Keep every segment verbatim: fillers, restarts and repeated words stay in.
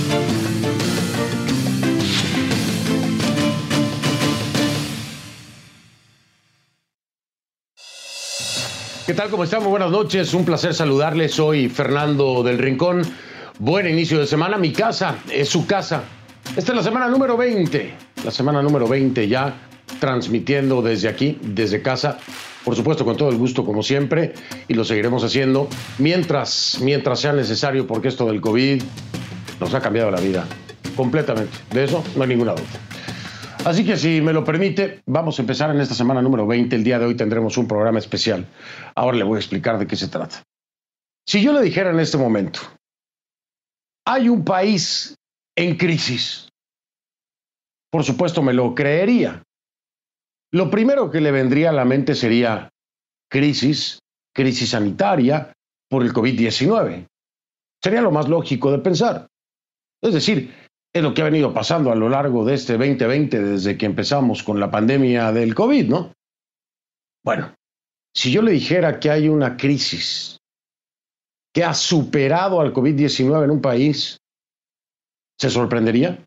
¿Qué tal? ¿Cómo están? Muy buenas noches. Un placer saludarles. Soy Fernando del Rincón. Buen inicio de semana. Mi casa es su casa. Esta es la semana número veinte. La semana número veinte ya transmitiendo desde aquí, desde casa. Por supuesto, con todo el gusto, como siempre. Y lo seguiremos haciendo mientras, mientras sea necesario, porque esto del COVID nos ha cambiado la vida completamente. De eso no hay ninguna duda. Así que si me lo permite, vamos a empezar en esta semana número veinte. El día de hoy tendremos un programa especial. Ahora le voy a explicar de qué se trata. Si yo le dijera en este momento, hay un país en crisis, por supuesto me lo creería. Lo primero que le vendría a la mente sería crisis, crisis sanitaria por el COVID diecinueve. Sería lo más lógico de pensar. Es decir, es lo que ha venido pasando a lo largo de este veinte veinte desde que empezamos con la pandemia del COVID, ¿no? Bueno, si yo le dijera que hay una crisis que ha superado al COVID diecinueve en un país, ¿se sorprendería?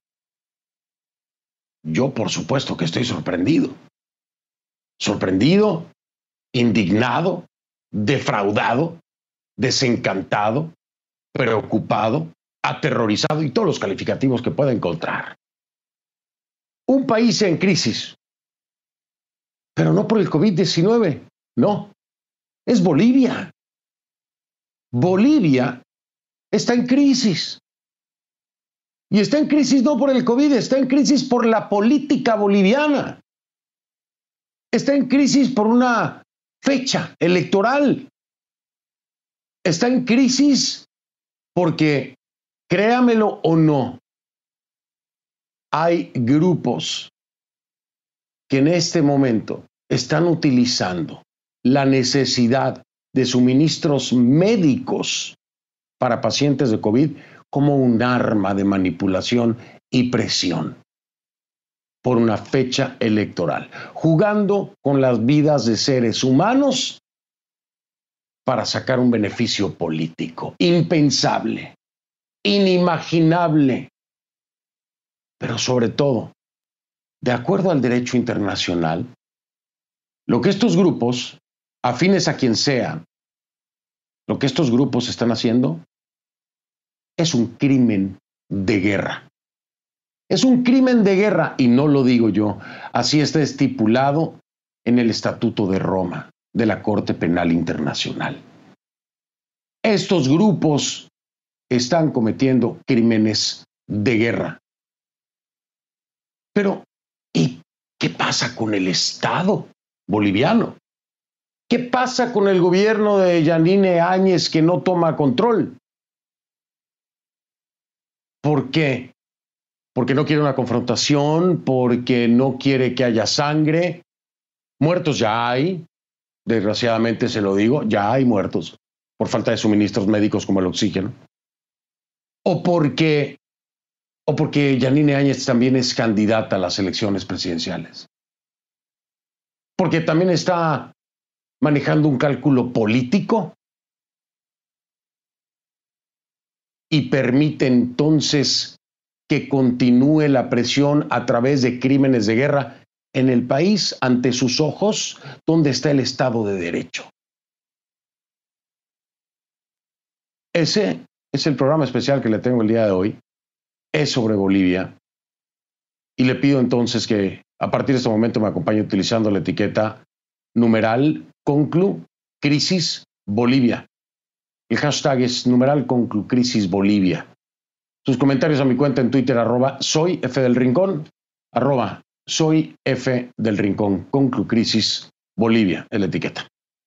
Yo, por supuesto que estoy sorprendido. Sorprendido, indignado, defraudado, desencantado, preocupado, aterrorizado y todos los calificativos que pueda encontrar. Un país en crisis, pero no por el COVID diecinueve, no, es Bolivia. Bolivia está en crisis. Y está en crisis no por el COVID, está en crisis por la política boliviana. Está en crisis por una fecha electoral. Está en crisis porque, créamelo o no, hay grupos que en este momento están utilizando la necesidad de suministros médicos para pacientes de COVID como un arma de manipulación y presión por una fecha electoral, jugando con las vidas de seres humanos para sacar un beneficio político impensable, inimaginable, pero sobre todo, de acuerdo al derecho internacional, lo que estos grupos, afines a quien sea, lo que estos grupos están haciendo es un crimen de guerra. Es un crimen de guerra, y no lo digo yo, así está estipulado en el Estatuto de Roma de la Corte Penal Internacional. Estos grupos están cometiendo crímenes de guerra. Pero, ¿y qué pasa con el Estado boliviano? ¿Qué pasa con el gobierno de Yanine Áñez que no toma control? ¿Por qué? Porque no quiere una confrontación, porque no quiere que haya sangre. Muertos ya hay, desgraciadamente se lo digo, ya hay muertos por falta de suministros médicos como el oxígeno. O porque, o porque Yanine Áñez también es candidata a las elecciones presidenciales. Porque también está manejando un cálculo político y permite entonces que continúe la presión a través de crímenes de guerra en el país ante sus ojos, donde está el Estado de Derecho. Ese es el programa especial que le tengo el día de hoy. Es sobre Bolivia. Y le pido entonces que a partir de este momento me acompañe utilizando la etiqueta numeral conclu crisis Bolivia. El hashtag es numeral conclu crisis Bolivia. Sus comentarios a mi cuenta en Twitter, arroba soy F del Rincón, arroba soy F del Rincón, conclu crisis Bolivia, es la etiqueta.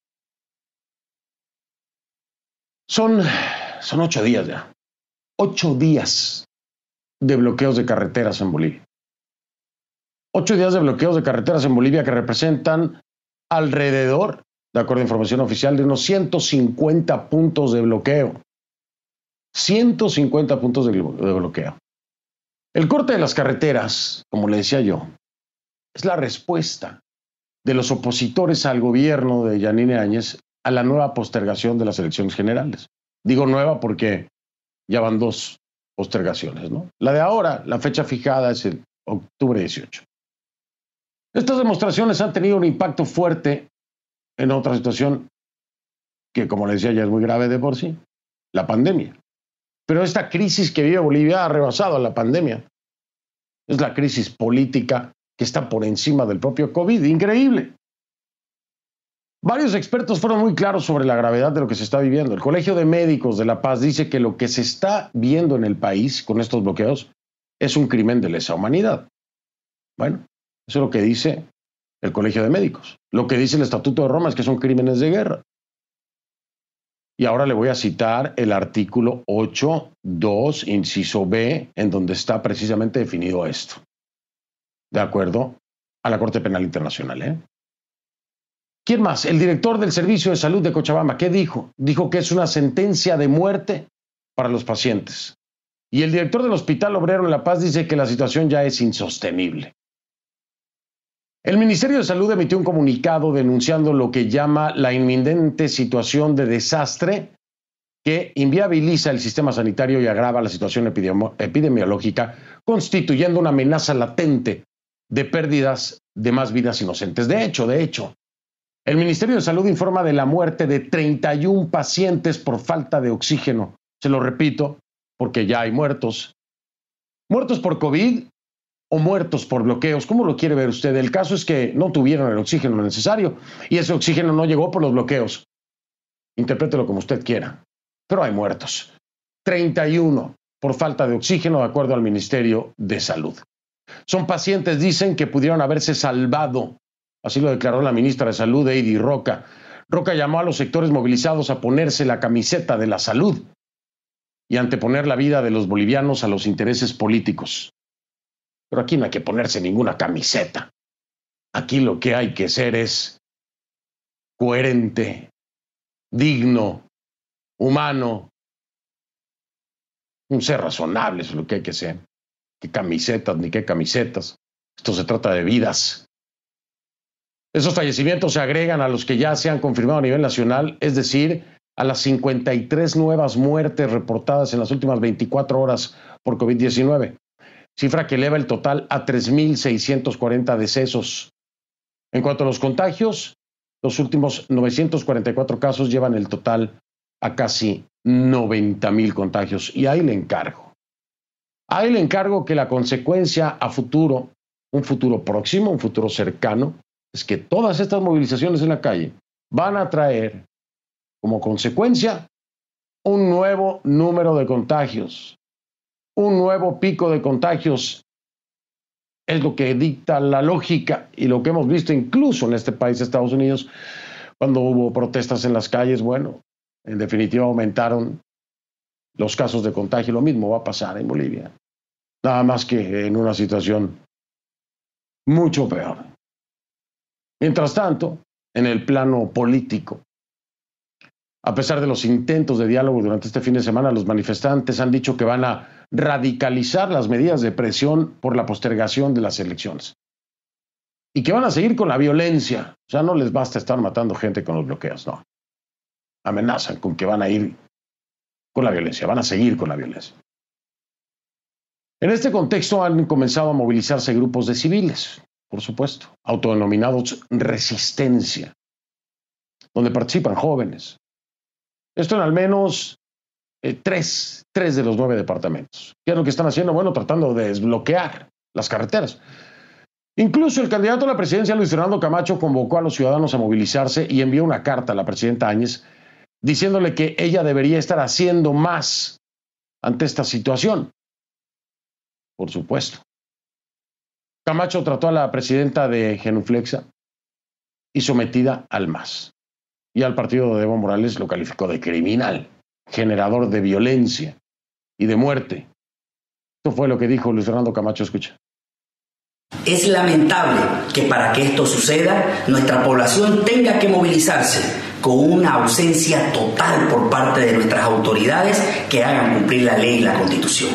Son, son ocho días ya, ocho días de bloqueos de carreteras en Bolivia. Ocho días de bloqueos de carreteras en Bolivia que representan alrededor, de acuerdo a información oficial, de unos ciento cincuenta puntos de bloqueo. ciento cincuenta puntos de, de bloqueo. El corte de las carreteras, como le decía yo, es la respuesta de los opositores al gobierno de Yanine Áñez a la nueva postergación de las elecciones generales. Digo nueva porque ya van dos. postergaciones, ¿no? La de ahora, la fecha fijada es el octubre dieciocho. Estas demostraciones han tenido un impacto fuerte en otra situación que, como les decía, ya es muy grave de por sí, la pandemia. Pero esta crisis que vive Bolivia ha rebasado a la pandemia. Es la crisis política que está por encima del propio COVID. Increíble. Varios expertos fueron muy claros sobre la gravedad de lo que se está viviendo. El Colegio de Médicos de La Paz dice que lo que se está viendo en el país con estos bloqueos es un crimen de lesa humanidad. Bueno, eso es lo que dice el Colegio de Médicos. Lo que dice el Estatuto de Roma es que son crímenes de guerra. Y ahora le voy a citar el artículo ocho punto dos, inciso B, en donde está precisamente definido esto, de acuerdo a la Corte Penal Internacional, ¿eh? ¿Quién más? El director del Servicio de Salud de Cochabamba, ¿qué dijo? Dijo que es una sentencia de muerte para los pacientes. Y el director del Hospital Obrero en La Paz dice que la situación ya es insostenible. El Ministerio de Salud emitió un comunicado denunciando lo que llama la inminente situación de desastre que inviabiliza el sistema sanitario y agrava la situación epidemi- epidemiológica, constituyendo una amenaza latente de pérdidas de más vidas inocentes. De hecho, de hecho, el Ministerio de Salud informa de la muerte de treinta y un pacientes por falta de oxígeno. Se lo repito, porque ya hay muertos. Muertos por COVID o muertos por bloqueos. ¿Cómo lo quiere ver usted? El caso es que no tuvieron el oxígeno necesario y ese oxígeno no llegó por los bloqueos. Interprételo como usted quiera. Pero hay muertos. treinta y uno por falta de oxígeno, de acuerdo al Ministerio de Salud. Son pacientes, dicen, que pudieron haberse salvado. Así lo declaró la ministra de Salud, Heidi Roca. Roca llamó a los sectores movilizados a ponerse la camiseta de la salud y anteponer la vida de los bolivianos a los intereses políticos. Pero aquí no hay que ponerse ninguna camiseta. Aquí lo que hay que ser es coherente, digno, humano, un ser razonable es lo que hay que ser. ¿Qué camisetas ni qué camisetas? Esto se trata de vidas. Esos fallecimientos se agregan a los que ya se han confirmado a nivel nacional, es decir, a las cincuenta y tres nuevas muertes reportadas en las últimas veinticuatro horas por COVID diecinueve, cifra que eleva el total a tres mil seiscientos cuarenta decesos. En cuanto a los contagios, los últimos novecientos cuarenta y cuatro casos llevan el total a casi noventa mil contagios. Y ahí le encargo. Ahí le encargo que la consecuencia a futuro, un futuro próximo, un futuro cercano, es que todas estas movilizaciones en la calle van a traer como consecuencia un nuevo número de contagios, un nuevo pico de contagios. Es lo que dicta la lógica y lo que hemos visto incluso en este país, Estados Unidos, cuando hubo protestas en las calles. Bueno, en definitiva aumentaron los casos de contagio. Lo mismo va a pasar en Bolivia, nada más que en una situación mucho peor. Mientras tanto, en el plano político, a pesar de los intentos de diálogo durante este fin de semana, los manifestantes han dicho que van a radicalizar las medidas de presión por la postergación de las elecciones y que van a seguir con la violencia. O sea, no les basta estar matando gente con los bloqueos, no. Amenazan con que van a ir con la violencia, van a seguir con la violencia. En este contexto han comenzado a movilizarse grupos de civiles, por supuesto, autodenominados Resistencia, donde participan jóvenes. Esto en al menos eh, tres, tres de los nueve departamentos. ¿Qué es lo que están haciendo? Bueno, tratando de desbloquear las carreteras. Incluso el candidato a la presidencia, Luis Fernando Camacho, convocó a los ciudadanos a movilizarse y envió una carta a la presidenta Áñez diciéndole que ella debería estar haciendo más ante esta situación. Por supuesto. Camacho trató a la presidenta de Genuflexa y sometida al M A S. Y al partido de Evo Morales lo calificó de criminal, generador de violencia y de muerte. Esto fue lo que dijo Luis Fernando Camacho. Escucha. Es lamentable que para que esto suceda, nuestra población tenga que movilizarse con una ausencia total por parte de nuestras autoridades que hagan cumplir la ley y la Constitución.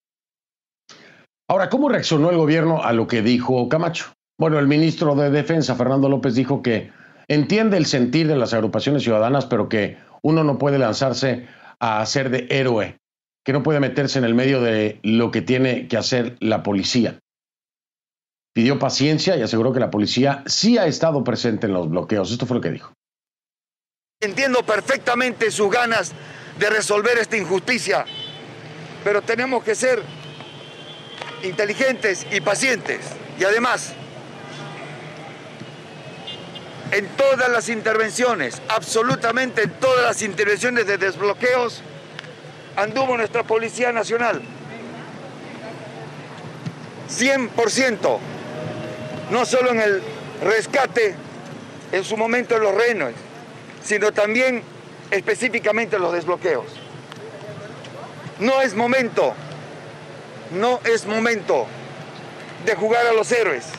Ahora, ¿cómo reaccionó el gobierno a lo que dijo Camacho? Bueno, el ministro de Defensa, Fernando López, dijo que entiende el sentir de las agrupaciones ciudadanas, pero que uno no puede lanzarse a hacer de héroe que no puede meterse en el medio de lo que tiene que hacer la policía. Pidió paciencia y aseguró que la policía sí ha estado presente en los bloqueos. Esto fue lo que dijo. Entiendo perfectamente sus ganas de resolver esta injusticia, pero tenemos que ser inteligentes y pacientes. Y además, en todas las intervenciones, absolutamente en todas las intervenciones de desbloqueos, anduvo nuestra Policía Nacional. cien por ciento. No solo en el rescate, en su momento en los rehenes, sino también específicamente en los desbloqueos. No es momento, no es momento de jugar a los héroes.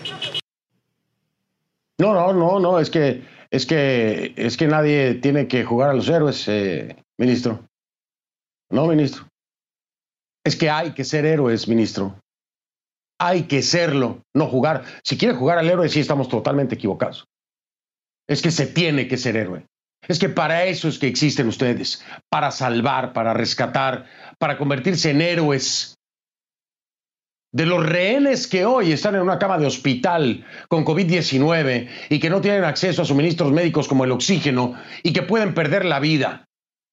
No, no, no, no, es que, es que, es que nadie tiene que jugar a los héroes, eh, ministro. No, ministro. Es que hay que ser héroes, ministro. Hay que serlo, no jugar. Si quiere jugar al héroe, sí estamos totalmente equivocados. Es que se tiene que ser héroe. Es que para eso es que existen ustedes, para salvar, para rescatar, para convertirse en héroes. De los rehenes que hoy están en una cama de hospital con COVID diecinueve y que no tienen acceso a suministros médicos como el oxígeno y que pueden perder la vida.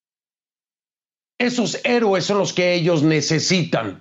Esos héroes son los que ellos necesitan.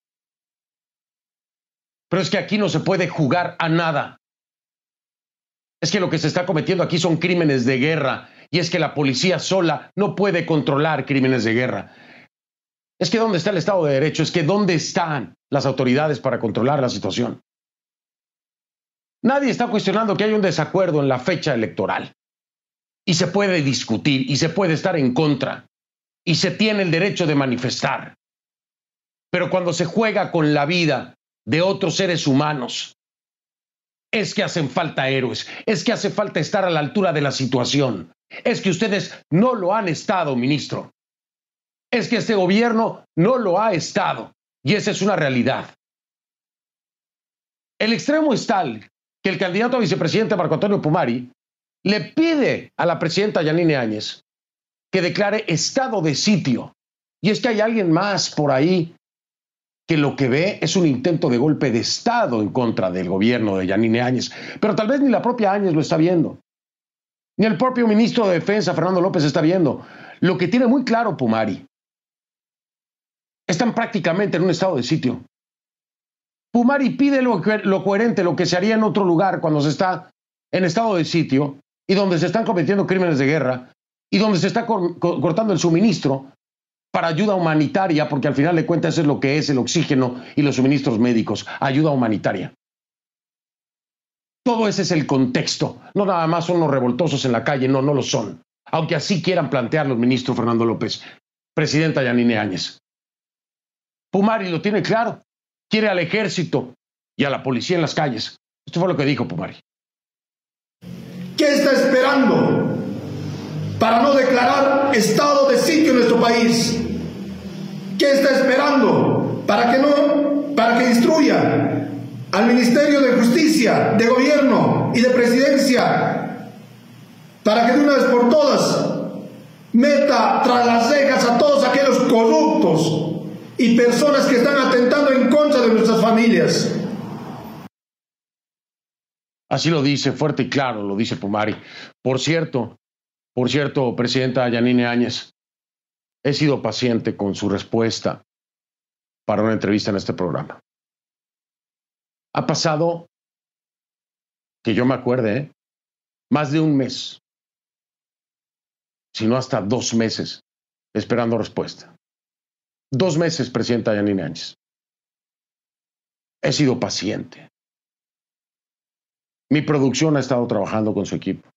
Pero es que aquí no se puede jugar a nada. Es que lo que se está cometiendo aquí son crímenes de guerra. Y es que la policía sola no puede controlar crímenes de guerra. Es que ¿dónde está el Estado de Derecho? Es que ¿dónde están las autoridades para controlar la situación? Nadie está cuestionando que hay un desacuerdo en la fecha electoral. Y se puede discutir y se puede estar en contra. Y se tiene el derecho de manifestar. Pero cuando se juega con la vida de otros seres humanos, es que hacen falta héroes, es que hace falta estar a la altura de la situación. Es que ustedes no lo han estado, ministro. Es que este gobierno no lo ha estado. Y esa es una realidad. El extremo es tal que el candidato a vicepresidente Marco Antonio Pumari le pide a la presidenta Yanine Áñez que declare estado de sitio. Y es que hay alguien más por ahí que lo que ve es un intento de golpe de Estado en contra del gobierno de Yanine Áñez. Pero tal vez ni la propia Áñez lo está viendo. Ni el propio ministro de Defensa, Fernando López, está viendo. Lo que tiene muy claro Pumari, están prácticamente en un estado de sitio. Pumari pide lo, lo coherente, lo que se haría en otro lugar cuando se está en estado de sitio y donde se están cometiendo crímenes de guerra y donde se está cor cortando el suministro para ayuda humanitaria, porque al final de cuentas eso es lo que es el oxígeno y los suministros médicos, ayuda humanitaria. Todo ese es el contexto. No nada más son los revoltosos en la calle, no, no lo son. Aunque así quieran plantearlo el ministro Fernando López, presidenta Yanine Áñez. Pumari lo tiene claro. Quiere al ejército y a la policía en las calles. Esto fue lo que dijo Pumari. ¿Qué está esperando para no declarar estado de sitio en nuestro país? ¿Qué está esperando para que no, para que instruya al Ministerio de Justicia, de Gobierno y de Presidencia para que de una vez por todas meta tras las cejas a todos aquellos corruptos y personas que están atentando en contra de nuestras familias? Así lo dice, fuerte y claro, lo dice Pumari. Por cierto, por cierto, presidenta Yanine Áñez, he sido paciente con su respuesta para una entrevista en este programa. Ha pasado, que yo me acuerde, ¿eh? más de un mes, si no hasta dos meses, esperando respuesta. Dos meses, presidenta Yanine Áñez. He sido paciente. Mi producción ha estado trabajando con su equipo.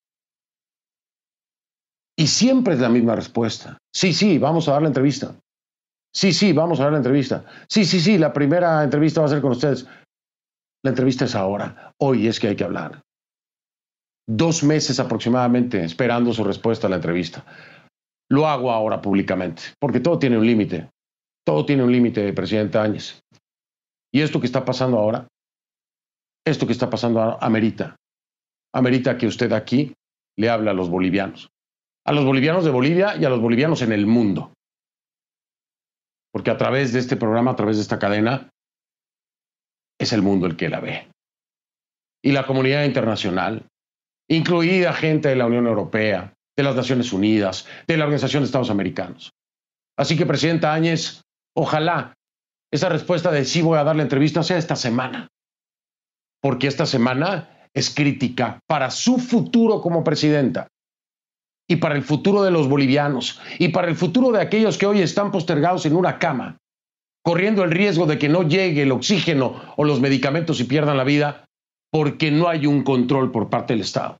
Y siempre es la misma respuesta. Sí, sí, vamos a dar la entrevista. Sí, sí, vamos a dar la entrevista. Sí, sí, sí, la primera entrevista va a ser con ustedes. La entrevista es ahora. Hoy es que hay que hablar. Dos meses aproximadamente esperando su respuesta a la entrevista. Lo hago ahora públicamente, porque todo tiene un límite. Todo tiene un límite, presidenta Áñez. Y esto que está pasando ahora, esto que está pasando ahora, amerita. Amerita que usted aquí le hable a los bolivianos. A los bolivianos de Bolivia y a los bolivianos en el mundo. porque a través de este programa, a través de esta cadena, es el mundo el que la ve. Y la comunidad internacional, incluida gente de la Unión Europea, de las Naciones Unidas, de la Organización de Estados Americanos. Así que, presidenta Áñez, ojalá esa respuesta de sí voy a dar la entrevista sea esta semana, porque esta semana es crítica para su futuro como presidenta y para el futuro de los bolivianos y para el futuro de aquellos que hoy están postergados en una cama, corriendo el riesgo de que no llegue el oxígeno o los medicamentos y pierdan la vida porque no hay un control por parte del Estado.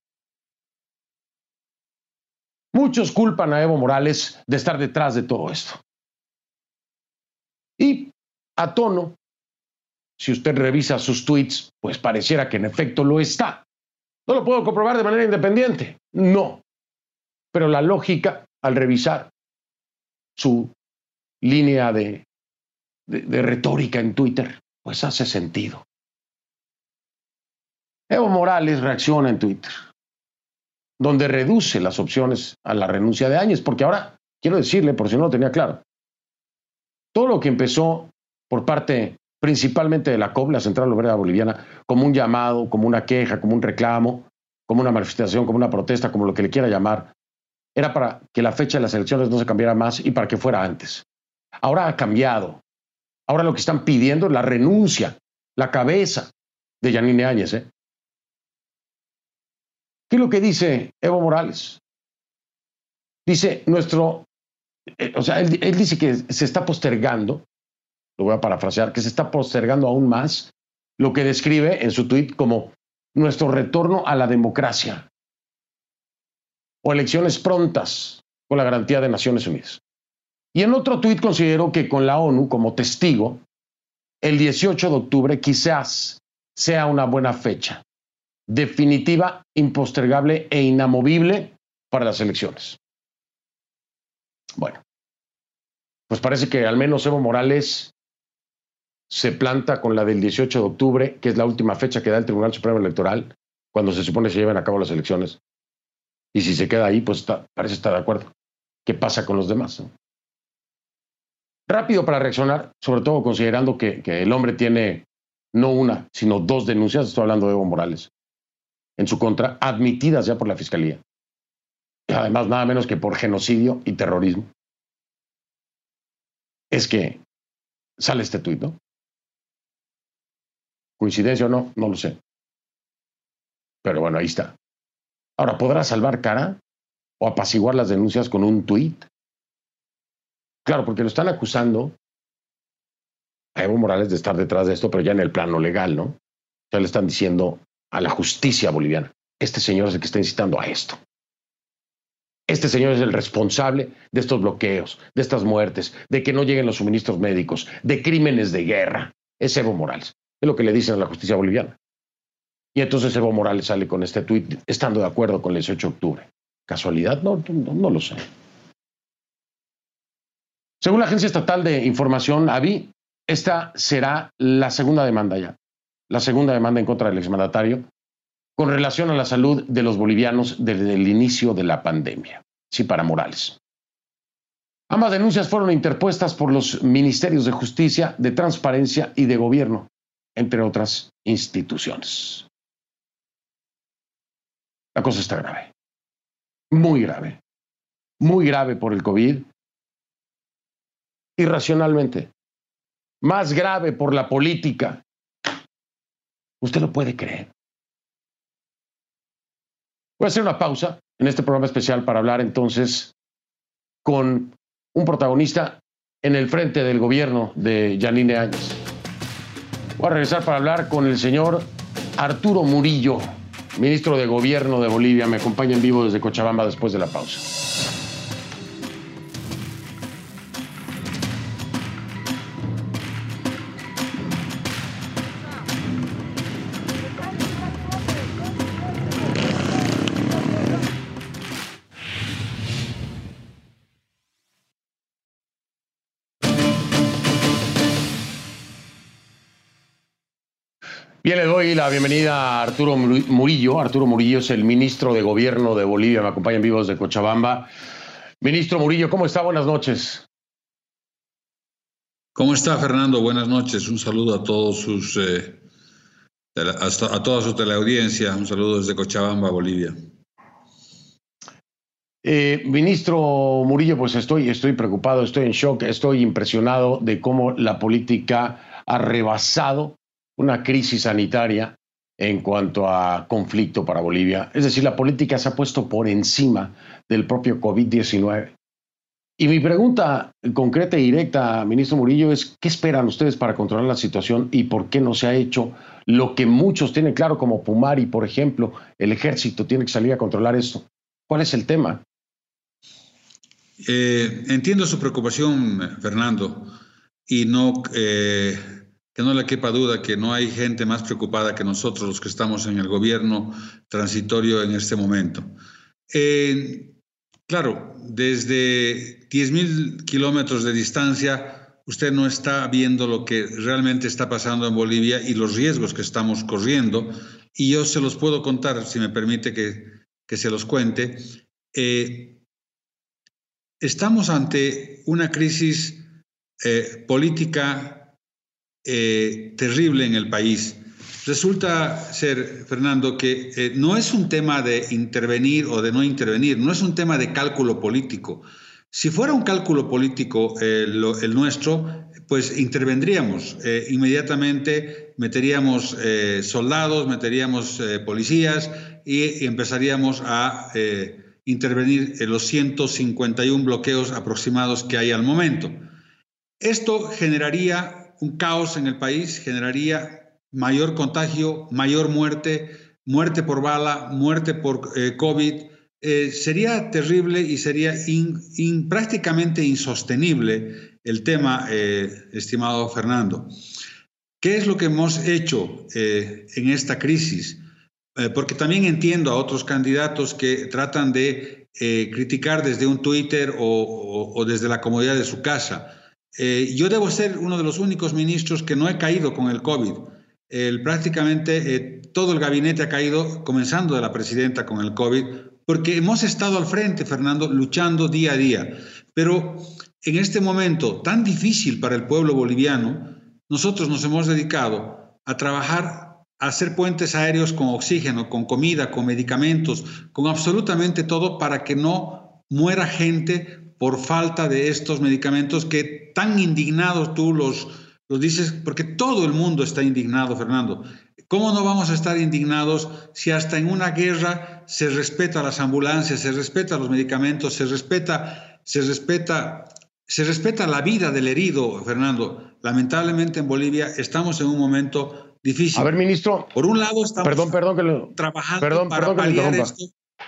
Muchos culpan a Evo Morales de estar detrás de todo esto. Y a tono, si usted revisa sus tweets, pues pareciera que en efecto lo está. No lo puedo comprobar de manera independiente, no. Pero la lógica, al revisar su línea de, de, de retórica en Twitter, pues hace sentido. Evo Morales reacciona en Twitter, donde reduce las opciones a la renuncia de Áñez, porque ahora, quiero decirle, por si no lo tenía claro, todo lo que empezó por parte principalmente de la C O B, la Central Obrera Boliviana, como un llamado, como una queja, como un reclamo, como una manifestación, como una protesta, como lo que le quiera llamar, era para que la fecha de las elecciones no se cambiara más y para que fuera antes. Ahora ha cambiado. Ahora lo que están pidiendo es la renuncia, la cabeza de Yanine Áñez, ¿eh? ¿Qué es lo que dice Evo Morales? Dice nuestro, eh, o sea, él, él dice que se está postergando, lo voy a parafrasear, que se está postergando aún más lo que describe en su tuit como nuestro retorno a la democracia o elecciones prontas con la garantía de Naciones Unidas. Y en otro tuit consideró que con la ONU como testigo, el dieciocho de octubre quizás sea una buena fecha, definitiva, impostergable e inamovible para las elecciones. Bueno, pues parece que al menos Evo Morales se planta con la del dieciocho de octubre, que es la última fecha que da el Tribunal Supremo Electoral, cuando se supone se lleven a cabo las elecciones. Y si se queda ahí, pues está, parece estar de acuerdo. ¿Qué pasa con los demás, no? Rápido para reaccionar, sobre todo considerando que, que el hombre tiene no una, sino dos denuncias, estoy hablando de Evo Morales, en su contra, admitidas ya por la Fiscalía. Y además, nada menos que por genocidio y terrorismo. Es que sale este tuit, ¿no? ¿Coincidencia o no? No lo sé. Pero bueno, ahí está. Ahora, ¿podrá salvar cara o apaciguar las denuncias con un tuit? Claro, porque lo están acusando a Evo Morales de estar detrás de esto, pero ya en el plano legal, ¿no? Ya le están diciendo a la justicia boliviana, este señor es el que está incitando a esto. Este señor es el responsable de estos bloqueos, de estas muertes, de que no lleguen los suministros médicos, de crímenes de guerra. Es Evo Morales. Es lo que le dicen a la justicia boliviana. Y entonces Evo Morales sale con este tuit estando de acuerdo con el dieciocho de octubre. ¿Casualidad? No, no, no lo sé. Según la Agencia Estatal de Información, A B I, esta será la segunda demanda ya. La segunda demanda en contra del exmandatario con relación a la salud de los bolivianos desde el inicio de la pandemia. Sí, para Morales. Ambas denuncias fueron interpuestas por los Ministerios de Justicia, de Transparencia y de Gobierno, entre otras instituciones. La cosa está grave. Muy grave. Muy grave por el COVID. Irracionalmente. Más grave por la política. ¿Usted lo puede creer? Voy a hacer una pausa en este programa especial para hablar entonces con un protagonista en el frente del gobierno de Yanine Áñez. Voy a regresar para hablar con el señor Arturo Murillo, ministro de Gobierno de Bolivia. Me acompaña en vivo desde Cochabamba después de la pausa. Bien, le doy la bienvenida a Arturo Murillo. Arturo Murillo es el ministro de Gobierno de Bolivia. Me acompaña en vivo desde Cochabamba. Ministro Murillo, ¿cómo está? Buenas noches. ¿Cómo está, Fernando? Buenas noches. Un saludo a todos sus, eh, a, a toda su teleaudiencia. Un saludo desde Cochabamba, Bolivia. Eh, ministro Murillo, pues estoy, estoy preocupado, estoy en shock, estoy impresionado de cómo la política ha rebasado una crisis sanitaria en cuanto a conflicto para Bolivia. Es decir, la política se ha puesto por encima del propio COVID diecinueve. Y mi pregunta concreta y directa, ministro Murillo, es ¿qué esperan ustedes para controlar la situación y por qué no se ha hecho lo que muchos tienen claro, como Pumari, por ejemplo? El ejército tiene que salir a controlar esto. ¿Cuál es el tema? Eh, entiendo su preocupación, Fernando, y no, eh, que no le quepa duda que no hay gente más preocupada que nosotros, los que estamos en el gobierno transitorio en este momento. Eh, claro, desde diez mil kilómetros de distancia, usted no está viendo lo que realmente está pasando en Bolivia y los riesgos que estamos corriendo, y yo se los puedo contar, si me permite que, que se los cuente. Eh, Estamos ante una crisis eh, política eh, terrible en el país. Resulta ser, Fernando, que eh, no es un tema de intervenir o de no intervenir, no es un tema de cálculo político. Si fuera un cálculo político eh, lo, el nuestro, pues intervendríamos. Eh, inmediatamente meteríamos eh, soldados, meteríamos eh, policías y, y empezaríamos a Eh, intervenir en los ciento cincuenta y uno bloqueos aproximados que hay al momento. Esto generaría un caos en el país, generaría mayor contagio, mayor muerte, muerte por bala, muerte por eh, COVID. Eh, sería terrible y sería in, in, prácticamente insostenible el tema, eh, estimado Fernando. ¿Qué es lo que hemos hecho eh, en esta crisis? Eh, porque también entiendo a otros candidatos que tratan de eh, criticar desde un Twitter o, o, o desde la comodidad de su casa. Eh, yo debo ser uno de los únicos ministros que no he caído con el COVID. El, prácticamente eh, todo el gabinete ha caído, comenzando de la presidenta con el COVID, porque hemos estado al frente, Fernando, luchando día a día. Pero en este momento tan difícil para el pueblo boliviano, nosotros nos hemos dedicado a trabajar, a hacer puentes aéreos con oxígeno, con comida, con medicamentos, con absolutamente todo para que no muera gente por falta de estos medicamentos que tan indignados tú los, los dices, porque todo el mundo está indignado, Fernando. ¿Cómo no vamos a estar indignados si hasta en una guerra se respeta las ambulancias, se respeta los medicamentos, se respeta, se respeta, se respeta la vida del herido, Fernando? Lamentablemente en Bolivia estamos en un momento difícil. A ver, ministro. Por un lado estamos perdón, perdón que lo, trabajando perdón, para perdón paliar que esto.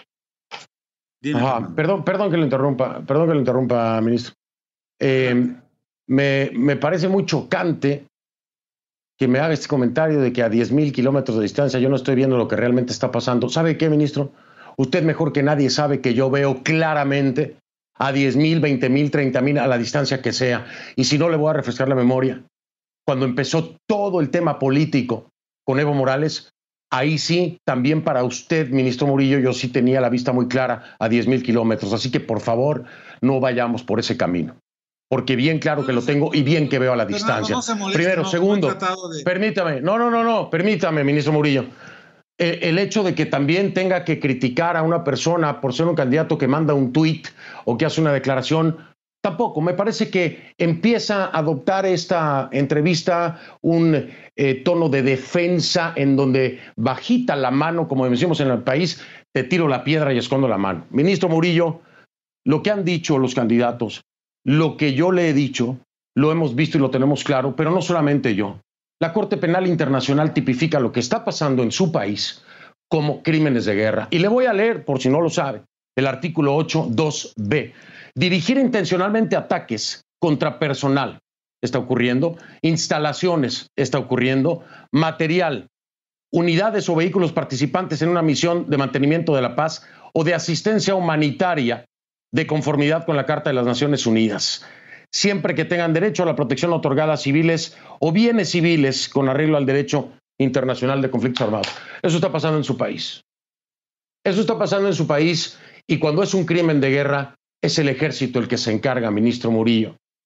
Dime, Ajá, perdón, perdón que lo interrumpa, perdón que lo interrumpa, ministro. Eh, me, me parece muy chocante que me haga este comentario de que a diez mil kilómetros de distancia yo no estoy viendo lo que realmente está pasando. ¿Sabe qué, ministro? Usted mejor que nadie sabe que yo veo claramente a diez mil, veinte mil, treinta mil, a la distancia que sea. Y si no, le voy a refrescar la memoria. Cuando empezó todo el tema político con Evo Morales, ahí sí, también para usted, ministro Murillo, yo sí tenía la vista muy clara a diez mil kilómetros. Así que, por favor, no vayamos por ese camino. Porque bien claro que lo tengo y bien que veo a la distancia. Primero, segundo, permítame, no, no, no, no, permítame, ministro Murillo. El, el hecho de que también tenga que criticar a una persona por ser un candidato que manda un tuit o que hace una declaración, tampoco. Me parece que empieza a adoptar esta entrevista un eh, tono de defensa en donde bajita la mano, como decimos en el país, te tiro la piedra y escondo la mano. Ministro Murillo, lo que han dicho los candidatos, lo que yo le he dicho, lo hemos visto y lo tenemos claro, pero no solamente yo. La Corte Penal Internacional tipifica lo que está pasando en su país como crímenes de guerra. Y le voy a leer, por si no lo sabe, el artículo ocho dos B. Dirigir intencionalmente ataques contra personal está ocurriendo, instalaciones está ocurriendo, material, unidades o vehículos participantes en una misión de mantenimiento de la paz o de asistencia humanitaria de conformidad con la Carta de las Naciones Unidas, siempre que tengan derecho a la protección otorgada a civiles o bienes civiles con arreglo al derecho internacional de conflictos armados. Eso está pasando en su país. Eso está pasando en su país y cuando es un crimen de guerra es el ejército el que se encarga, ministro Murillo.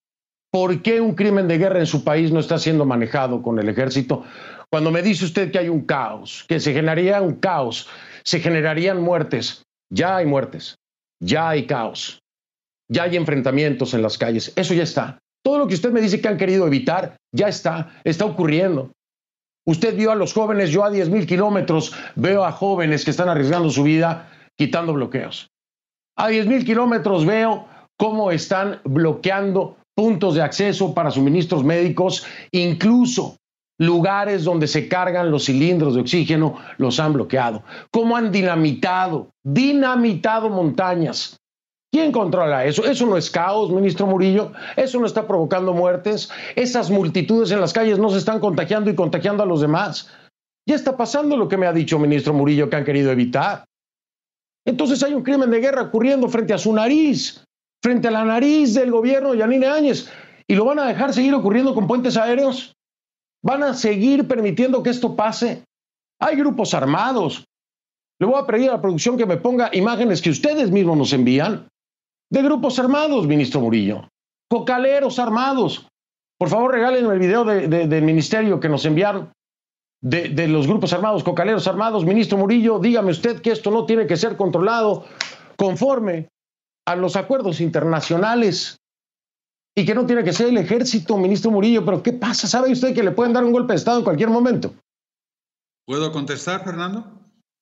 ¿Por qué un crimen de guerra en su país no está siendo manejado con el ejército? Cuando me dice usted que hay un caos, que se generaría un caos, se generarían muertes. Ya hay muertes, ya hay caos, ya hay enfrentamientos en las calles. Eso ya está. Todo lo que usted me dice que han querido evitar, ya está, está ocurriendo. Usted vio a los jóvenes, yo a diez mil kilómetros veo a jóvenes que están arriesgando su vida quitando bloqueos. A diez mil kilómetros veo cómo están bloqueando puntos de acceso para suministros médicos, incluso lugares donde se cargan los cilindros de oxígeno los han bloqueado. Cómo han dinamitado, dinamitado montañas. ¿Quién controla eso? Eso no es caos, ministro Murillo. Eso no está provocando muertes. Esas multitudes en las calles no se están contagiando y contagiando a los demás. Ya está pasando lo que me ha dicho ministro Murillo que han querido evitar. Entonces hay un crimen de guerra ocurriendo frente a su nariz, frente a la nariz del gobierno de Yanine Áñez. ¿Y lo van a dejar seguir ocurriendo con puentes aéreos? ¿Van a seguir permitiendo que esto pase? Hay grupos armados. Le voy a pedir a la producción que me ponga imágenes que ustedes mismos nos envían de grupos armados, ministro Murillo. Cocaleros armados. Por favor, regálenme el video de, de, del ministerio que nos enviaron de, de los grupos armados, cocaleros armados. Ministro Murillo, dígame usted que esto no tiene que ser controlado conforme a los acuerdos internacionales y que no tiene que ser el ejército, ministro Murillo. Pero ¿qué pasa? ¿Sabe usted que le pueden dar un golpe de Estado en cualquier momento? ¿Puedo contestar, Fernando?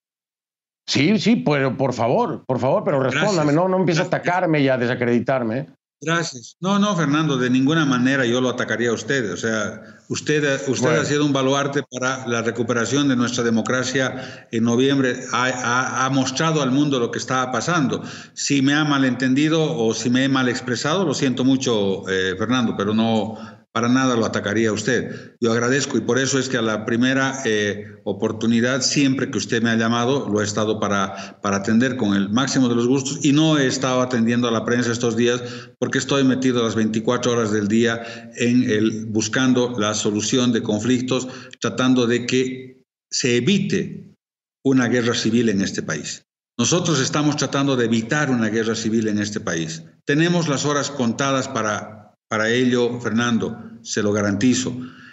Sí, sí, pero por favor, por favor, pero respóndame, no, no empiece a atacarme y a desacreditarme. ¿eh? Gracias. No, no, Fernando, de ninguna manera yo lo atacaría a usted. O sea, usted, usted bueno. ha sido un baluarte para la recuperación de nuestra democracia en noviembre. Ha, ha, ha mostrado al mundo lo que estaba pasando. Si me ha malentendido o si me he mal expresado, lo siento mucho, eh, Fernando, pero no... para nada lo atacaría a usted. Yo agradezco y por eso es que a la primera eh, oportunidad, siempre que usted me ha llamado, lo he estado para, para atender con el máximo de los gustos y no he estado atendiendo a la prensa estos días porque estoy metido las veinticuatro horas del día en el, buscando la solución de conflictos, tratando de que se evite una guerra civil en este país. Nosotros estamos tratando de evitar una guerra civil en este país. Tenemos las horas contadas para... Para ello, Fernando, se lo garantizo.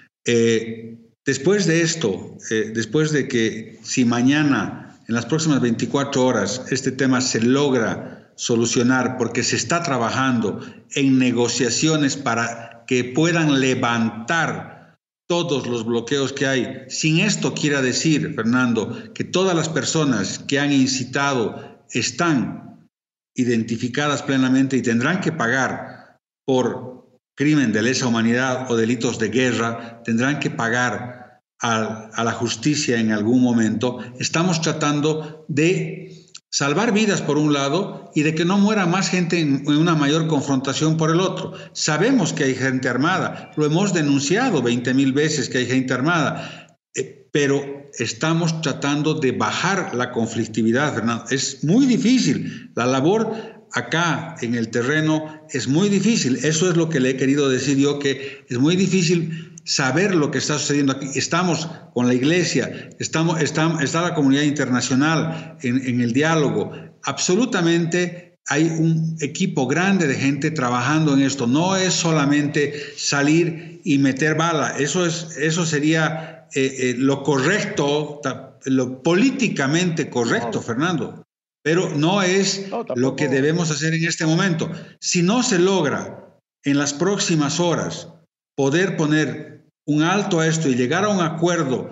Eh, después de esto, eh, después de que si mañana, en las próximas veinticuatro horas, este tema se logra solucionar porque se está trabajando en negociaciones para que puedan levantar todos los bloqueos que hay. Sin esto quiera decir, Fernando, que todas las personas que han incitado están identificadas plenamente y tendrán que pagar por crimen de lesa humanidad o delitos de guerra, tendrán que pagar a, a la justicia en algún momento. Estamos tratando de salvar vidas por un lado y de que no muera más gente en, en una mayor confrontación por el otro. Sabemos que hay gente armada, lo hemos denunciado veinte mil veces que hay gente armada, eh, pero estamos tratando de bajar la conflictividad, Fernando. Es muy difícil la labor. Acá en el terreno es muy difícil, eso es lo que le he querido decir yo, que es muy difícil saber lo que está sucediendo aquí. Estamos con la iglesia, estamos, está, está la comunidad internacional en, en el diálogo. Absolutamente hay un equipo grande de gente trabajando en esto. No es solamente salir y meter bala, eso, es, eso sería eh, eh, lo correcto, lo políticamente correcto, Fernando. Pero no es no, lo que debemos hacer en este momento. Si no se logra en las próximas horas poder poner un alto a esto y llegar a un acuerdo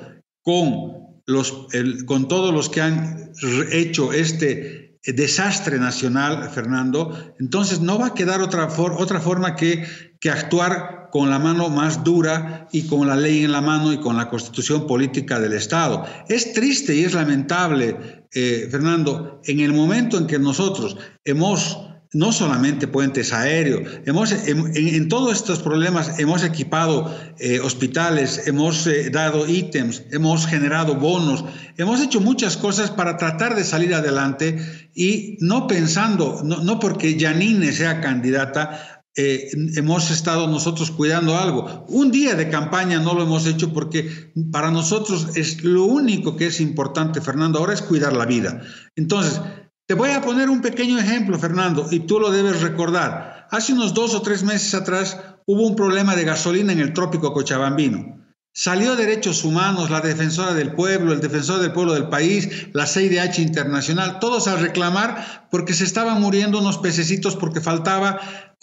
con, los, el, con todos los que han hecho este desastre nacional, Fernando, entonces no va a quedar otra, for, otra forma que, que actuar con la mano más dura y con la ley en la mano y con la constitución política del Estado. Es triste y es lamentable, eh, Fernando, en el momento en que nosotros hemos, no solamente puentes aéreos, hemos, en, en todos estos problemas hemos equipado eh, hospitales, hemos eh, dado ítems, hemos generado bonos, hemos hecho muchas cosas para tratar de salir adelante y no pensando, no, no porque Yanine sea candidata, Eh, hemos estado nosotros cuidando algo. Un día de campaña no lo hemos hecho porque para nosotros es lo único que es importante, Fernando, ahora es cuidar la vida. Entonces, te voy a poner un pequeño ejemplo, Fernando, y tú lo debes recordar. Hace unos dos o tres meses atrás hubo un problema de gasolina en el trópico cochabambino. Salió Derechos Humanos, la Defensora del Pueblo, el Defensor del Pueblo del País, la C I D H Internacional, todos a reclamar porque se estaban muriendo unos pececitos porque faltaba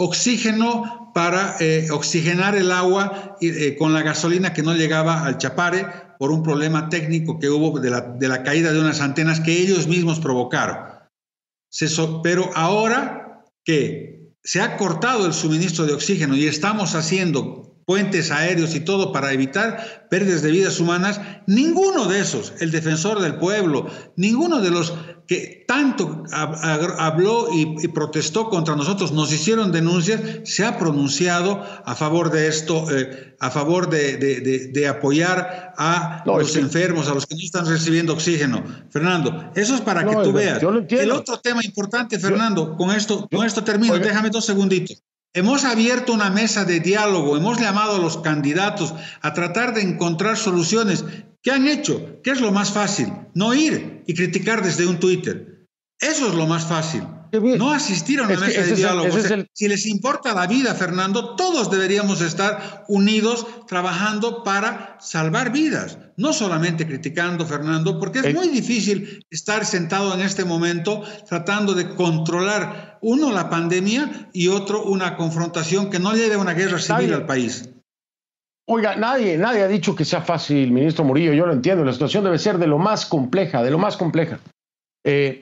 oxígeno para eh, oxigenar el agua eh, con la gasolina que no llegaba al Chapare por un problema técnico que hubo de la, de la caída de unas antenas que ellos mismos provocaron. Se so, pero ahora que se ha cortado el suministro de oxígeno y estamos haciendo puentes aéreos y todo para evitar pérdidas de vidas humanas, ninguno de esos, el Defensor del Pueblo, ninguno de los que tanto habló y, y protestó contra nosotros, nos hicieron denuncias, se ha pronunciado a favor de esto, eh, a favor de, de, de, de apoyar a no, los es que... enfermos, a los que no están recibiendo oxígeno. Fernando, eso es para no, que tú veas. El otro tema importante, Fernando, yo, con esto, yo, con esto termino, oye. déjame dos segunditos. Hemos abierto una mesa de diálogo, hemos llamado a los candidatos a tratar de encontrar soluciones. ¿Qué han hecho? ¿Qué es lo más fácil? No ir y criticar desde un Twitter. Eso es lo más fácil. No asistir a una es mesa de diálogo. El, o sea, el... Si les importa la vida, Fernando, todos deberíamos estar unidos trabajando para salvar vidas. No solamente criticando, Fernando, porque es el... muy difícil estar sentado en este momento tratando de controlar, uno, la pandemia y otro, una confrontación que no lleve a una guerra civil nadie, al país. Oiga, nadie, nadie ha dicho que sea fácil, ministro Murillo, yo lo entiendo. La situación debe ser de lo más compleja, de lo más compleja. Eh,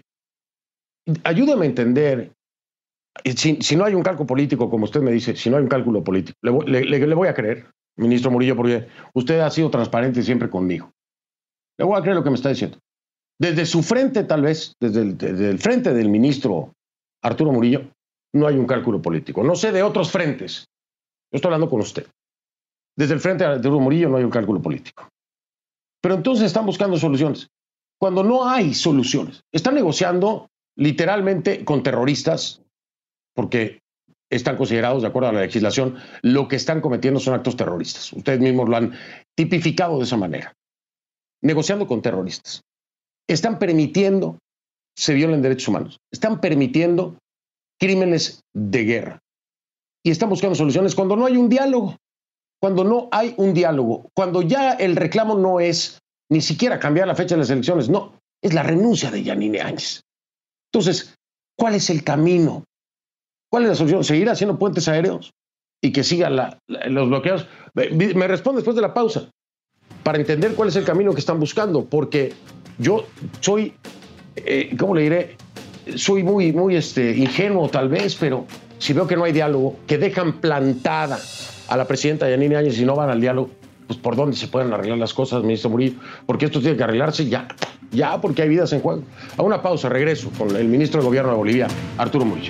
Ayúdeme a entender, si, si no hay un cálculo político, como usted me dice, si no hay un cálculo político, le, le, le voy a creer, ministro Murillo, porque usted ha sido transparente siempre conmigo. Le voy a creer lo que me está diciendo. Desde su frente, tal vez, desde el, desde el frente del ministro Arturo Murillo, no hay un cálculo político. No sé de otros frentes. Yo estoy hablando con usted. Desde el frente de Arturo Murillo no hay un cálculo político. Pero entonces están buscando soluciones. Cuando no hay soluciones, están negociando literalmente con terroristas, porque están considerados, de acuerdo a la legislación, lo que están cometiendo son actos terroristas. Ustedes mismos lo han tipificado de esa manera. Negociando con terroristas. Están permitiendo se violen derechos humanos. Están permitiendo crímenes de guerra. Y están buscando soluciones cuando no hay un diálogo. Cuando no hay un diálogo. Cuando ya el reclamo no es ni siquiera cambiar la fecha de las elecciones. No, es la renuncia de Yanine Áñez. Entonces, ¿cuál es el camino? ¿Cuál es la solución? ¿Seguir haciendo puentes aéreos y que sigan la, la, los bloqueos? Me, me responde después de la pausa para entender cuál es el camino que están buscando, porque yo soy, eh, ¿cómo le diré? Soy muy, muy este, ingenuo tal vez, pero si veo que no hay diálogo, que dejan plantada a la presidenta Yanine Áñez y no van al diálogo, pues ¿por dónde se pueden arreglar las cosas, ministro Murillo? Porque esto tiene que arreglarse ya, ya, porque hay vidas en juego. A una pausa, regreso con el ministro de Gobierno de Bolivia, Arturo Murillo.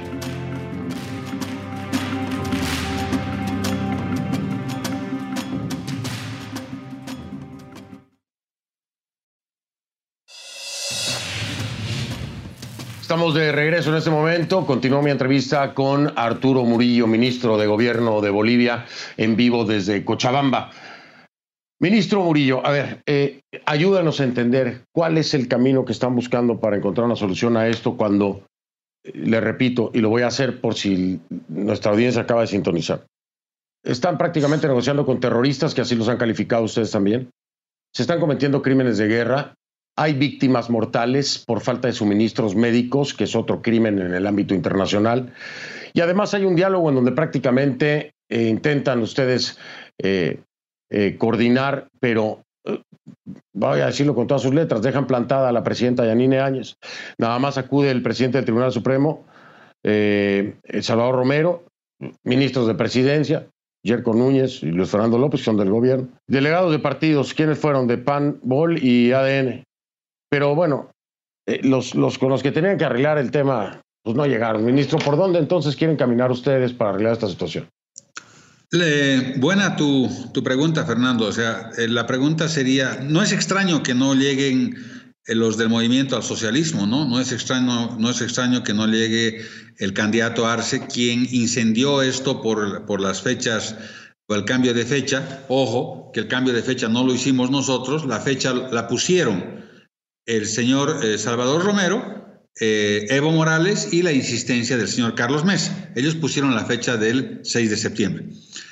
Estamos de regreso en este momento. Continúo mi entrevista con Arturo Murillo, ministro de Gobierno de Bolivia, en vivo desde Cochabamba. Ministro Murillo, a ver, eh, ayúdanos a entender cuál es el camino que están buscando para encontrar una solución a esto cuando, eh, le repito, y lo voy a hacer por si nuestra audiencia acaba de sintonizar, están prácticamente negociando con terroristas, que así los han calificado ustedes también, se están cometiendo crímenes de guerra, hay víctimas mortales por falta de suministros médicos, que es otro crimen en el ámbito internacional, y además hay un diálogo en donde prácticamente eh, intentan ustedes eh, Eh, coordinar, pero eh, voy a decirlo con todas sus letras, dejan plantada a la presidenta Yanine Áñez. Nada más acude el presidente del Tribunal Supremo, eh, Salvador Romero, ministros de Presidencia, Yerko Núñez y Luis Fernando López, que son del gobierno, delegados de partidos, ¿quiénes fueron? De P A N, B O L y A D N. Pero bueno, eh, los, los con los que tenían que arreglar el tema, pues no llegaron. Ministro, ¿por dónde entonces quieren caminar ustedes para arreglar esta situación? Le, buena tu, tu pregunta, Fernando. O sea, eh, la pregunta sería, no es extraño que no lleguen eh, los del movimiento al socialismo, ¿no? No es extraño, no es extraño que no llegue el candidato Arce, quien incendió esto por, por las fechas, por el cambio de fecha. Ojo, que el cambio de fecha no lo hicimos nosotros, la fecha la pusieron el señor eh, Salvador Romero, eh, Evo Morales y la insistencia del señor Carlos Mesa. Ellos pusieron la fecha del seis de septiembre.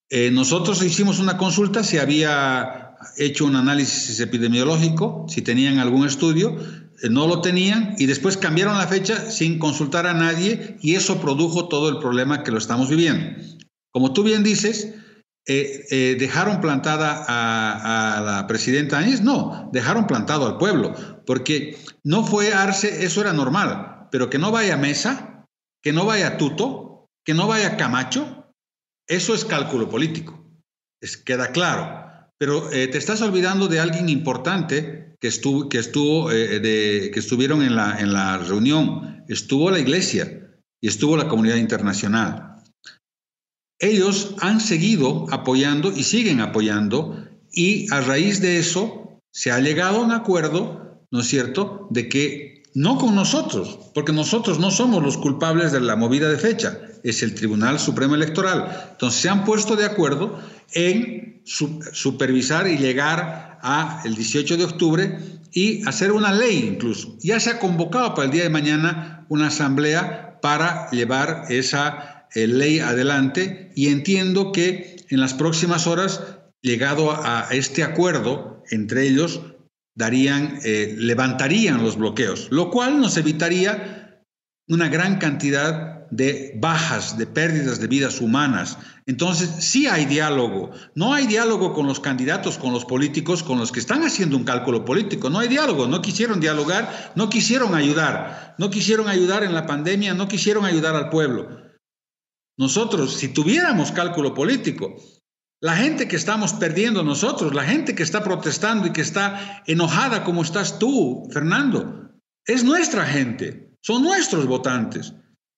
Eh, nosotros hicimos una consulta si había hecho un análisis epidemiológico, si tenían algún estudio, eh, no lo tenían y después cambiaron la fecha sin consultar a nadie y eso produjo todo el problema que lo estamos viviendo. Como tú bien dices, eh, eh, ¿dejaron plantada a, a la presidenta Áñez? No, dejaron plantado al pueblo, porque no fue Arce, eso era normal, pero que no vaya Mesa, que no vaya Tuto, que no vaya Camacho, eso es cálculo político, es, queda claro. Pero eh, te estás olvidando de alguien importante que estuvo, que estuvo, eh, de, que estuvieron en la, en la reunión. Estuvo la iglesia y estuvo la comunidad internacional. Ellos han seguido apoyando y siguen apoyando y a raíz de eso se ha llegado a un acuerdo, ¿no es cierto?, de que no con nosotros, porque nosotros no somos los culpables de la movida de fecha, es el Tribunal Supremo Electoral. Entonces se han puesto de acuerdo en su, supervisar y llegar a el dieciocho de octubre y hacer una ley incluso. Ya se ha convocado para el día de mañana una asamblea para llevar esa eh, ley adelante y entiendo que en las próximas horas, llegado a, a este acuerdo entre ellos, darían, eh, levantarían los bloqueos, lo cual nos evitaría una gran cantidad de bajas, de pérdidas de vidas humanas. Entonces, sí hay diálogo. No hay diálogo con los candidatos, con los políticos, con los que están haciendo un cálculo político. No hay diálogo. No quisieron dialogar, no quisieron ayudar. No quisieron ayudar en la pandemia, no quisieron ayudar al pueblo. Nosotros, si tuviéramos cálculo político, la gente que estamos perdiendo nosotros, la gente que está protestando y que está enojada como estás tú, Fernando, es nuestra gente, son nuestros votantes.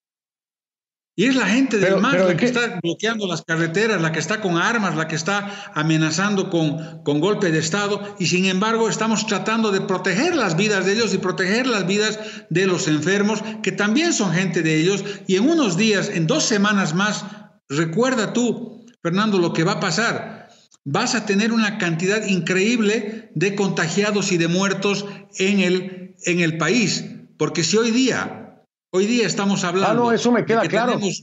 Y es la gente del M A S la que está bloqueando las carreteras, la que está con armas, la que está amenazando con, con golpe de Estado, y sin embargo estamos tratando de proteger las vidas de ellos y proteger las vidas de los enfermos, que también son gente de ellos, y en unos días, en dos semanas más, recuerda tú, Fernando, lo que va a pasar. Vas a tener una cantidad increíble de contagiados y de muertos en el, en el país, porque si hoy día... Hoy día estamos hablando... Ah, no, eso me queda claro. Tenemos...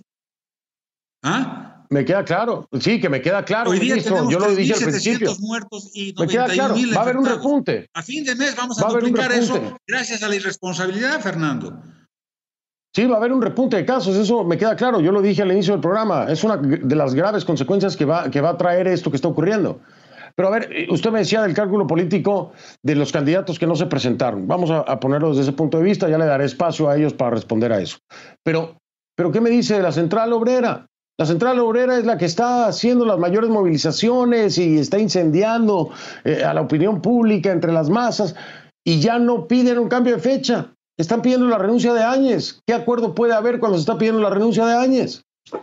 ¿Ah? Me queda claro. Sí, que me queda claro, Hoy día ministro. Yo lo dije al principio. Muertos y me queda claro. Va a haber un repunte. A fin de mes vamos a, a duplicar eso gracias a la irresponsabilidad, Fernando. Sí, va a haber un repunte de casos. Eso me queda claro. Yo lo dije al inicio del programa. Es una de las graves consecuencias que va, que va a traer esto que está ocurriendo. Pero a ver, usted me decía del cálculo político de los candidatos que no se presentaron. Vamos a, a ponerlo desde ese punto de vista, ya le daré espacio a ellos para responder a eso. Pero, pero ¿qué me dice de la Central Obrera? La Central Obrera es la que está haciendo las mayores movilizaciones y está incendiando eh, a la opinión pública entre las masas y ya no piden un cambio de fecha. Están pidiendo la renuncia de Áñez. ¿Qué acuerdo puede haber cuando se está pidiendo la renuncia de Áñez?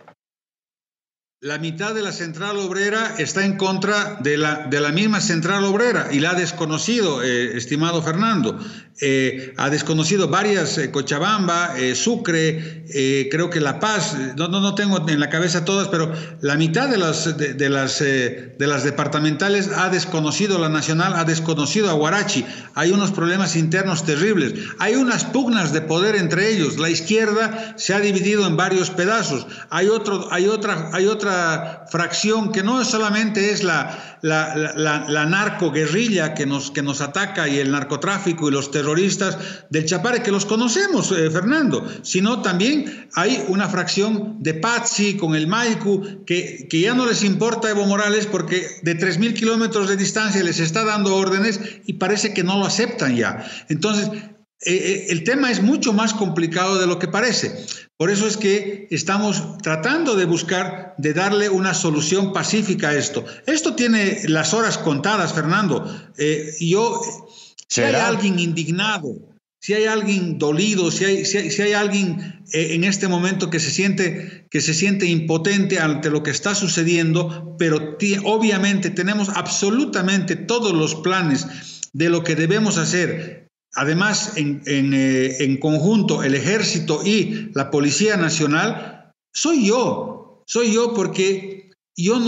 La mitad de la Central Obrera está en contra de la, de la misma Central Obrera y la ha desconocido, eh, estimado Fernando. Eh, ha desconocido varias, eh, Cochabamba, eh, Sucre, eh, creo que La Paz, no, no, no tengo en la cabeza todas, pero la mitad de las, de, de, las, eh, de las departamentales ha desconocido la nacional, ha desconocido a Huarachi. Hay unos problemas internos terribles. Hay unas pugnas de poder entre ellos. La izquierda se ha dividido en varios pedazos. Hay, otro, hay, otra, hay otra fracción que no solamente es la, la, la, la, la narcoguerrilla que nos, que nos ataca y el narcotráfico y los terroristas del Chapare, que los conocemos, eh, Fernando, sino también hay una fracción de Pazzi con el Maicu que, que ya no les importa Evo Morales porque de tres mil kilómetros de distancia les está dando órdenes y parece que no lo aceptan ya. Entonces, eh, el tema es mucho más complicado de lo que parece. Por eso es que estamos tratando de buscar, de darle una solución pacífica a esto. Esto tiene las horas contadas, Fernando. Eh, yo... Si hay alguien indignado, si hay alguien dolido, si hay, si hay, si hay alguien eh, en este momento que se siente, que se siente impotente ante lo que está sucediendo, pero obviamente tenemos absolutamente todos los planes de lo que debemos hacer. Además, en, en, eh, en conjunto, el Ejército y la Policía Nacional, soy yo, soy yo porque yo no...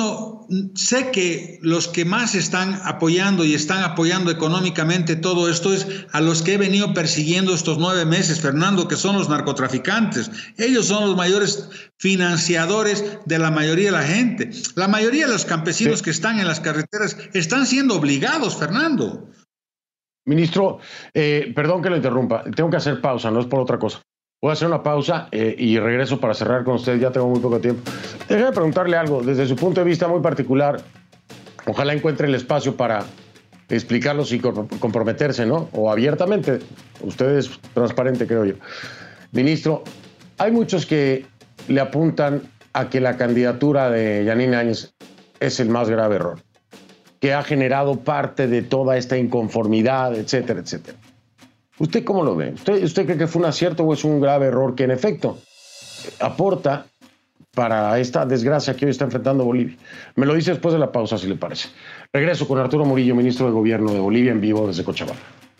sé que los que más están apoyando y están apoyando económicamente todo esto es a los que he venido persiguiendo estos nueve meses, Fernando, que son los narcotraficantes. Ellos son los mayores financiadores de la mayoría de la gente. La mayoría de los campesinos sí. que están en las carreteras están siendo obligados, Fernando. Ministro, eh, perdón que lo interrumpa, tengo que hacer pausa, no es por otra cosa. Voy a hacer una pausa eh, y regreso para cerrar con usted, ya tengo muy poco tiempo. Déjeme preguntarle algo, desde su punto de vista muy particular, ojalá encuentre el espacio para explicarlo sin comprometerse, ¿no? O abiertamente, usted es transparente, creo yo. Ministro, hay muchos que le apuntan a que la candidatura de Yanine Áñez es el más grave error, que ha generado parte de toda esta inconformidad, etcétera, etcétera. ¿Usted cómo lo ve? ¿Usted, ¿Usted cree que fue un acierto o es un grave error que en efecto aporta para esta desgracia que hoy está enfrentando Bolivia? Me lo dice después de la pausa, si le parece. Regreso con Arturo Murillo, ministro de Gobierno de Bolivia, en vivo desde Cochabamba.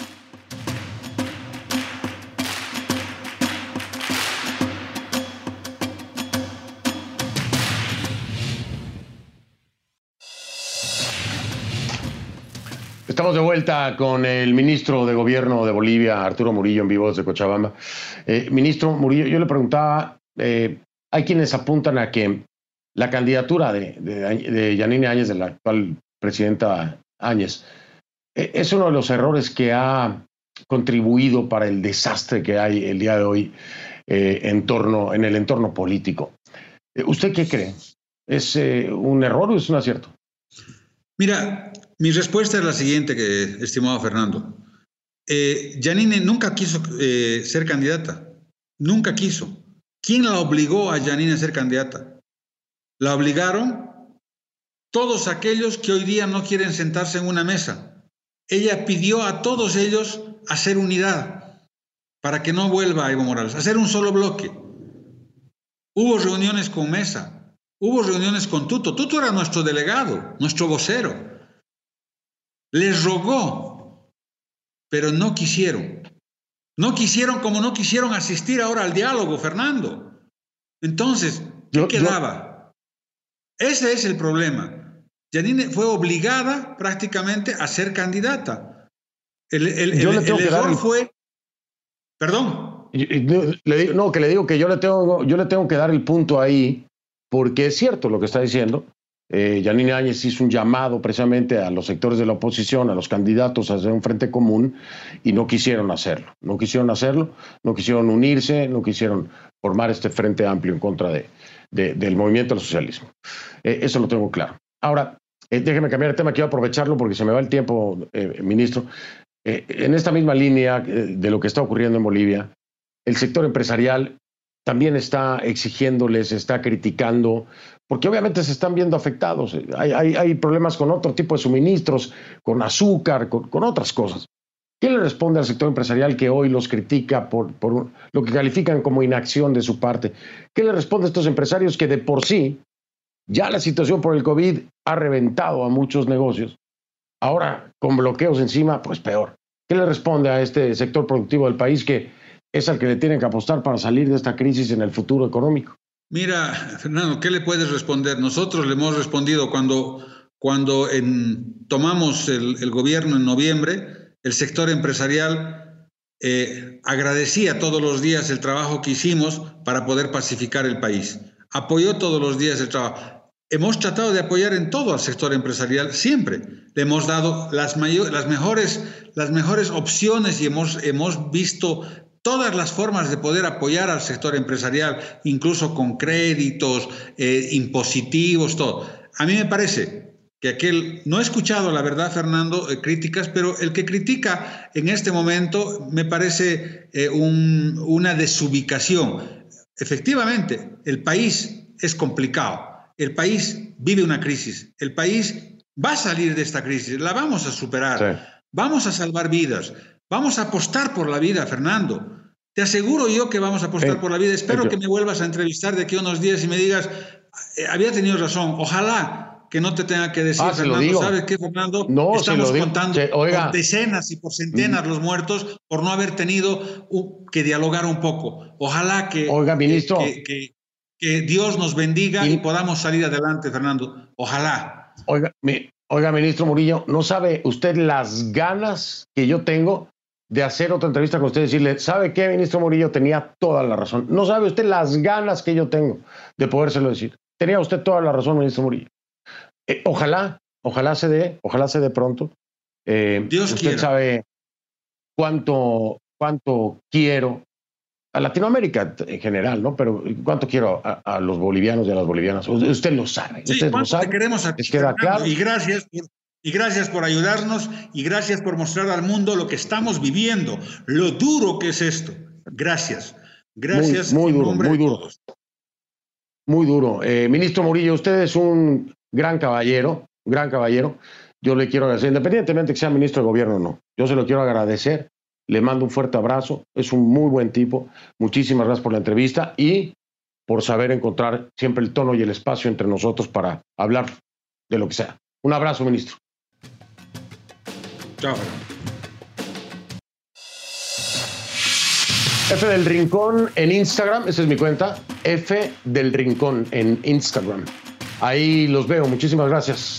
Estamos de vuelta con el ministro de Gobierno de Bolivia, Arturo Murillo, en vivo desde Cochabamba. Eh, ministro Murillo, yo le preguntaba, eh, hay quienes apuntan a que la candidatura de, de, de Yanine Áñez, de la actual presidenta Áñez, eh, es uno de los errores que ha contribuido para el desastre que hay el día de hoy eh, en, torno, en el entorno político. Eh, ¿Usted qué cree? ¿Es eh, un error o es un acierto? Mira, mi respuesta es la siguiente, que, estimado Fernando. Eh, Yanine nunca quiso eh, ser candidata. Nunca quiso. ¿Quién la obligó a Yanine a ser candidata? La obligaron todos aquellos que hoy día no quieren sentarse en una mesa. Ella pidió a todos ellos hacer unidad para que no vuelva a Evo Morales, hacer un solo bloque. Hubo reuniones con Mesa, hubo reuniones con Tuto. Tuto era nuestro delegado, nuestro vocero. Les rogó, pero no quisieron. No quisieron como no quisieron asistir ahora al diálogo, Fernando. Entonces, ¿qué yo, quedaba? Yo... Ese es el problema. Yanine fue obligada prácticamente a ser candidata. El, el, el, el error el... fue... Perdón. Le digo, no, que le digo que yo le, tengo, yo le tengo que dar el punto ahí, porque es cierto lo que está diciendo. Eh, Yanine Áñez hizo un llamado precisamente a los sectores de la oposición, a los candidatos a hacer un frente común y no quisieron hacerlo, no quisieron hacerlo, no quisieron unirse, no quisieron formar este frente amplio en contra de, de, del movimiento del socialismo. Eh, eso lo tengo claro. Ahora, eh, déjeme cambiar de tema, quiero aprovecharlo porque se me va el tiempo, eh, ministro. Eh, en esta misma línea eh, de lo que está ocurriendo en Bolivia, el sector empresarial también está exigiéndoles, está criticando, porque obviamente se están viendo afectados. Hay, hay, hay problemas con otro tipo de suministros, con azúcar, con, con otras cosas. ¿Qué le responde al sector empresarial que hoy los critica por, por lo que califican como inacción de su parte? ¿Qué le responde a estos empresarios que de por sí ya la situación por el COVID ha reventado a muchos negocios? Ahora, con bloqueos encima, pues peor. ¿Qué le responde a este sector productivo del país que es al que le tienen que apostar para salir de esta crisis en el futuro económico? Mira, Fernando, ¿qué le puedes responder? Nosotros le hemos respondido cuando, cuando en, tomamos el, el gobierno en noviembre, el sector empresarial eh, agradecía todos los días el trabajo que hicimos para poder pacificar el país. Apoyó todos los días el trabajo. Hemos tratado de apoyar en todo al sector empresarial siempre. Le hemos dado las, mayor, las, mejores, las mejores opciones y hemos, hemos visto todas las formas de poder apoyar al sector empresarial, incluso con créditos, eh, impositivos, todo. A mí me parece que aquel, no he escuchado, la verdad, Fernando, eh, críticas, pero el que critica en este momento me parece eh, un, una desubicación. Efectivamente, el país es complicado, el país vive una crisis, el país va a salir de esta crisis, la vamos a superar, sí. Vamos a salvar vidas, vamos a apostar por la vida, Fernando. Te aseguro yo que vamos a apostar eh, por la vida. Espero eh, que me vuelvas a entrevistar de aquí a unos días y me digas, eh, había tenido razón. Ojalá que no te tenga que decir, ah, Fernando, ¿sabes qué, Fernando? No, estamos se contando se, oiga. por decenas y por centenas mm. los muertos por no haber tenido uh, que dialogar un poco. Ojalá que... Oiga, ministro. Que, que, que Dios nos bendiga y, y podamos salir adelante, Fernando. Ojalá. Oiga, mi, oiga, ministro Murillo, ¿no sabe usted las ganas que yo tengo de hacer otra entrevista con usted y decirle, ¿sabe qué, ministro Murillo? Tenía toda la razón. No sabe usted las ganas que yo tengo de podérselo decir. Tenía usted toda la razón, ministro Murillo. Eh, ojalá, ojalá se dé, ojalá se dé pronto. Eh, Dios usted quiera. sabe cuánto, cuánto quiero a Latinoamérica en general, ¿no? Pero cuánto quiero a, a los bolivianos y a las bolivianas. Usted lo sabe. Sí, usted lo sabe. Te queremos a ti, les queda Fernando, claro. Y gracias, por, y gracias por ayudarnos y gracias por mostrar al mundo lo que estamos viviendo, lo duro que es esto. Gracias. Gracias muy, muy en duro, nombre muy de duro. todos. Muy duro. Eh, ministro Murillo, usted es un gran caballero, un gran caballero. Yo le quiero agradecer, independientemente que sea ministro de gobierno o no. Yo se lo quiero agradecer. Le mando un fuerte abrazo. Es un muy buen tipo. Muchísimas gracias por la entrevista y por saber encontrar siempre el tono y el espacio entre nosotros para hablar de lo que sea. Un abrazo, ministro. Chao. F del Rincón en Instagram, esa es mi cuenta. F del Rincón en Instagram. Ahí los veo. Muchísimas gracias.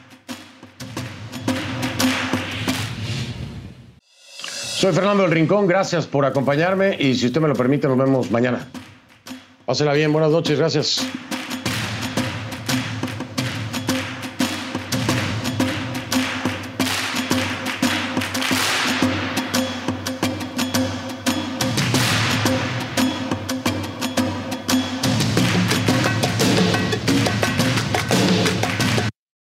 Soy Fernando del Rincón, gracias por acompañarme y si usted me lo permite nos vemos mañana. Pásela bien, buenas noches, gracias.